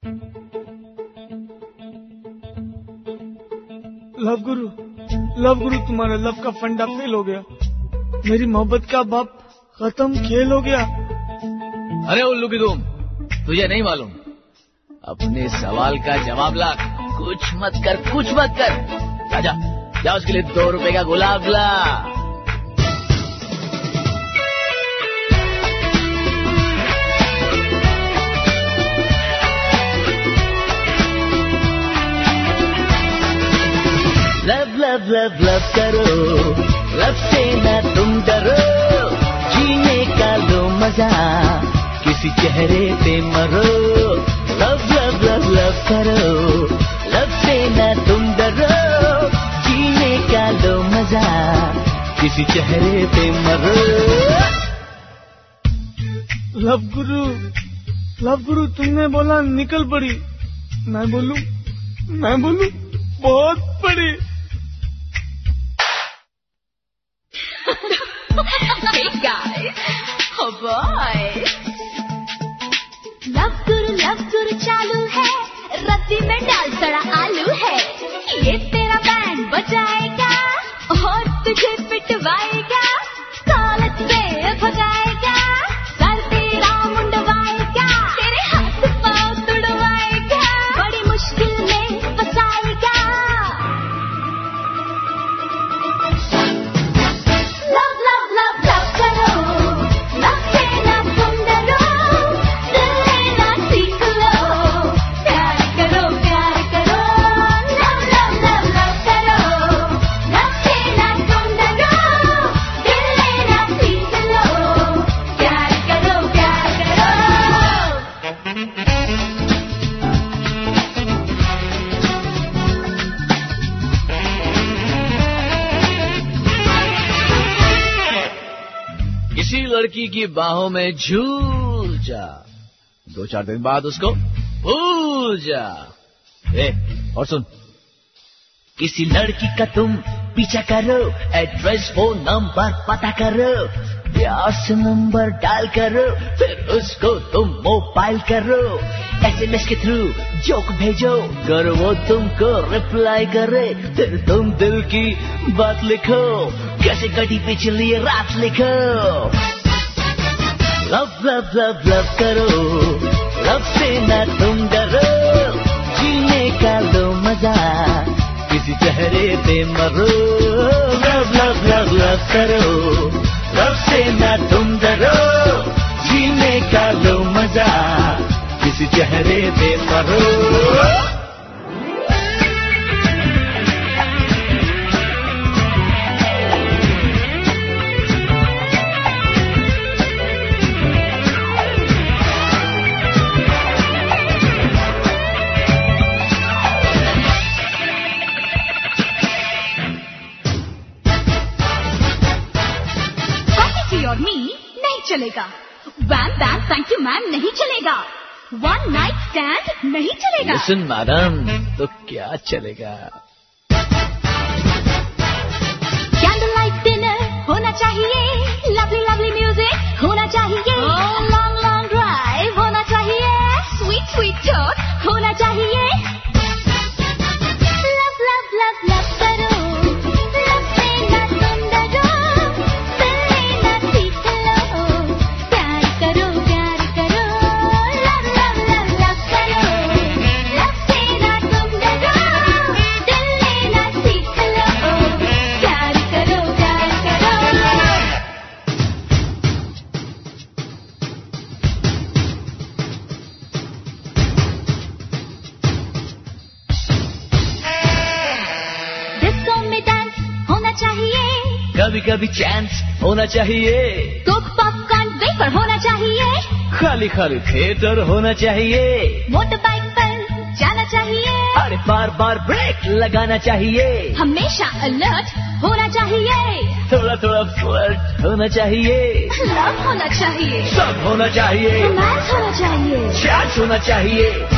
Love गुरु तुम्हारा love का फंडा फेल हो गया। मेरी मोहब्बत का बाप खत्म खेल हो गया। अरे उल्लू की तुम, तुझे नहीं मालूम? अपने सवाल का जवाब ला। कुछ मत कर। जा उसके लिए 2 रुपए का गुलाब ला। लव करो, लव से ना तुम डरो, जीने का लो मजा, किसी चेहरे पे मरो। लव करो, लव से ना तुम डरो, जीने का लो मजा, किसी चेहरे पे मरो। लव गुरु तुमने बोला निकल पड़ी, मैं बोलूं बहुत बड़ी। Hey guys, oh boy. Love guru चालू है, रत्ती में डाल सड़ा आलू है। ये तेरा बैंड बजाएगा और तुझे पिटवाएगा, कॉलेज से भगाएगा, सर तेरा मुंडवाएगा, तेरे हाथ पाँव तुड़वाएगा, बड़ी मुश्किल में फंसाएगा। लड़की की बाहों में झूल जा, 2-4 दिन बाद उसको भूल जा। और सुन, किसी लड़की का तुम पीछा करो, एड्रेस फोन नंबर पता करो, प्यार से नंबर डायल करो, फिर उसको तुम मोबाइल करो, SMS के थ्रू जोक भेजो, कर वो तुमको रिप्लाई करे, फिर तुम दिल की बात लिखो, कैसे कटी पिछली रात लिखो। लव करो, लव से ना तुम डरो, जीने का लो मजा, किसी चेहरे पे मरो। लव करो, लव से ना तुम डरो, जीने का लो मजा, किसी चेहरे पे मरो। और मी नहीं चलेगा, wham bam thank you ma'am नहीं चलेगा, वन नाइट स्टैंड नहीं चलेगा। लिसन मैडम, तो क्या चलेगा? कैंडल लाइट डिनर होना चाहिए, लवली लवली म्यूजिक होना चाहिए, लॉन्ग लॉन्ग ड्राइव होना चाहिए, स्वीट स्वीट टॉक होना चाहिए। लव करो, लव से ना तुम डरो, दिल लेना सीख लो, प्यार करो लव करो, लव से ना तुम डरो, दिल लेना सीख लो, प्यार करो। डिस्को में डांस होना चाहिए, कभी कभी चांस होना चाहिए, कोक पॉपकॉर्न वेफर होना चाहिए, खाली थिएटर होना चाहिए, मोटर बाइक पर जाना चाहिए, अरे बार ब्रेक लगाना चाहिए, हमेशा अलर्ट होना चाहिए, थोड़ा फ्लर्ट होना चाहिए, लव होना चाहिए, सब होना चाहिए, रोमांस होना चाहिए, चैट होना चाहिए,